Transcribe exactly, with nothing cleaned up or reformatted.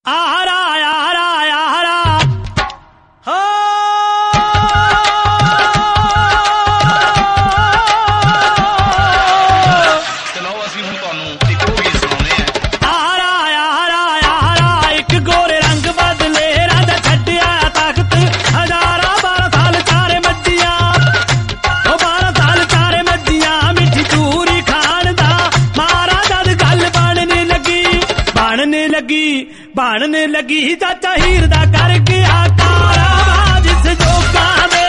आरा आरा आरा हो चलो असीं हुण तुहानूं इक होर गीत सुणाउने आ। आरा आरा आरा एक गोरे रंग बदले रंग छड्डिया तख्त हजारा बारह साल चारे मज्जियां ओ बारह साल चारे मज्जियां मिठी चूरी खान दा मारा जद गल बनने लगी बनने लगी बनने लगी चाचा हीर दा कर गया कारा जिस जोगा दे